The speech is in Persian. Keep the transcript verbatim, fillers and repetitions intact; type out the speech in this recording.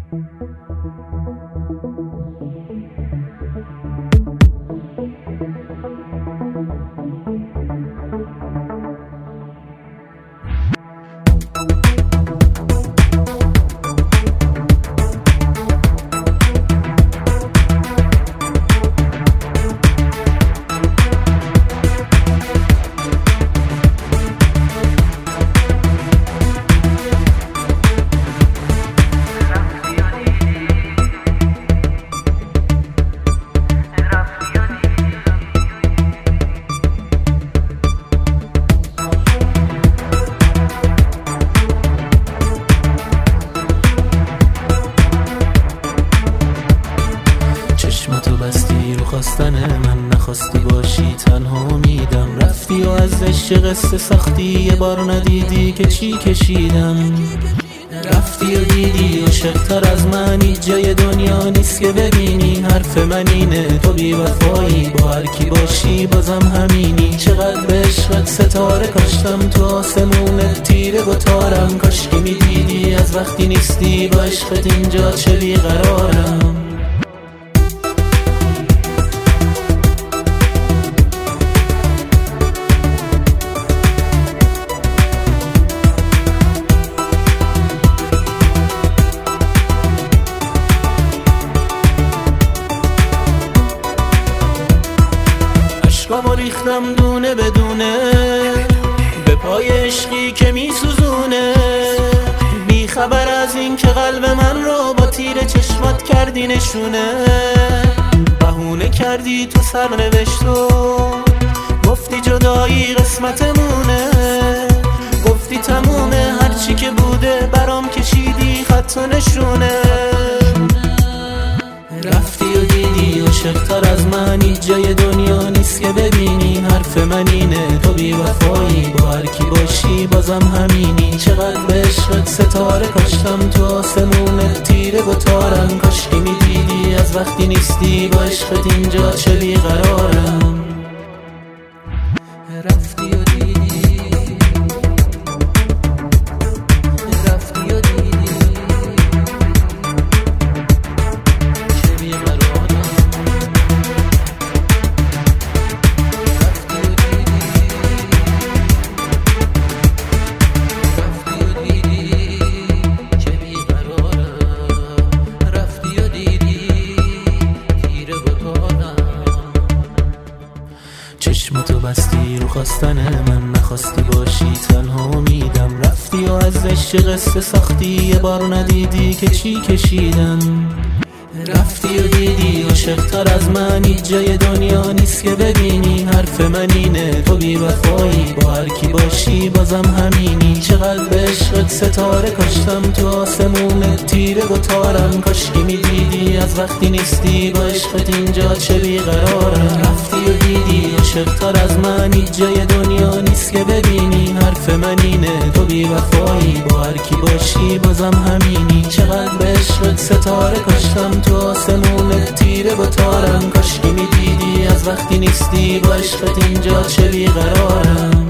چشماتو بستی رو خواستن من، نخواستی باشی تنها امیدم. رفتی و از عشق قصه ساختی، یه بار ندیدی که چی کشیدم. رفتی و دیدی عاشق‌تر از منی، جای دنیا نیست که ببینی. حرف من اینه تو بی وفایی، با هر کی باشی بازم همینی. چقدر به عشقت ستاره کاشتم، تو آسمونت تیره و تارم. کاش که میدیدی از وقتی نیستی، با عشقت اینجا چه بیقرارم. اشکامو ریختم دونه بدونه، به پای عشقی که میسوزونه. بی خبر از این که قلب من رو با تیر چشمات کردی نشونه. بهونه کردی تو سرنوشتو، گفتی جدایی قسمتمونه. گفتی تمومه هرچی که بوده، برام کشیدی خط و نشونه. رفتی و دیدی عاشق‌تر از منی، جای دنیا نیست که ببینی. حرف من اینه تو بی وفایی، با هر کی باشی بازم همینی. چقدر به عشقت ستاره کاشتم، تو آسمونت تیره و تارم. کاش که میدیدی از وقتی نیستی، با عشقت اینجا چه بیقرارم. رفتی و دیدی، رفتی و دیدی چشماتو بستی رو خواستن من، نخواستی باشی تنها امیدم. رفتی و از عشق قصه ساختی، یه بار ندیدی که چی کشیدم. رفتی و دیدی عاشق‌تر از منی، جای دنیا نیست که ببینی. حرف من اینه تو بی وفایی، با هر کی باشی بازم همینی. چقدر به عشقت ستاره کاشتم، تو آسمونت تیره و تارم. کاش که میدیدی از وقتی نیستی، با عشقت اینجا چه بیقرارم. رفتی و دیدی عاشق‌تر از منی، جای دنیا نیست که ببینی. حرف من اینه تو بی وفایی، با هر کی باشی بازم همینی. چقدر به عشقت ستاره کاشتم، تو آسمونت تیره و تارم. کاش که میدیدی از وقتی نیستی، با عشقت اینجا چه بیقرارم.